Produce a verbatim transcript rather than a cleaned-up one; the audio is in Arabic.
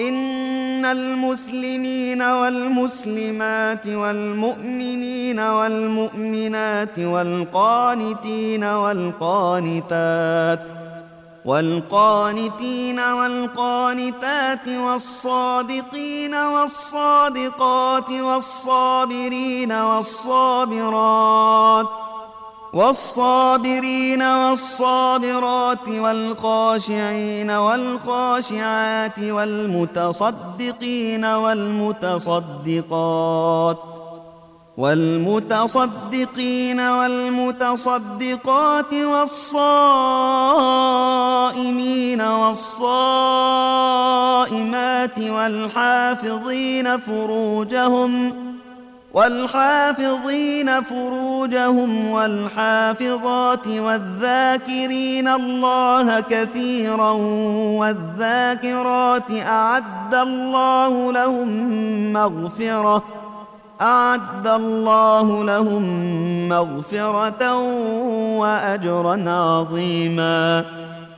إن المسلمين والمسلمات والمؤمنين والمؤمنات والقانتين والقانتات والقانتين والقانتات والصادقين والصادقات والصابرين والصابرات والصابرين والصابرات والخاشعين والخاشعات والمتصدقين والمتصدقات والمتصدقين والمتصدقات والصائمين والصائمات والحافظين فروجهم والحافظين فروجهم والحافظات والذاكرين الله كثيرا والذاكرات أعد الله لهم مغفرة أعد الله لهم مغفرة وأجرا عظيما.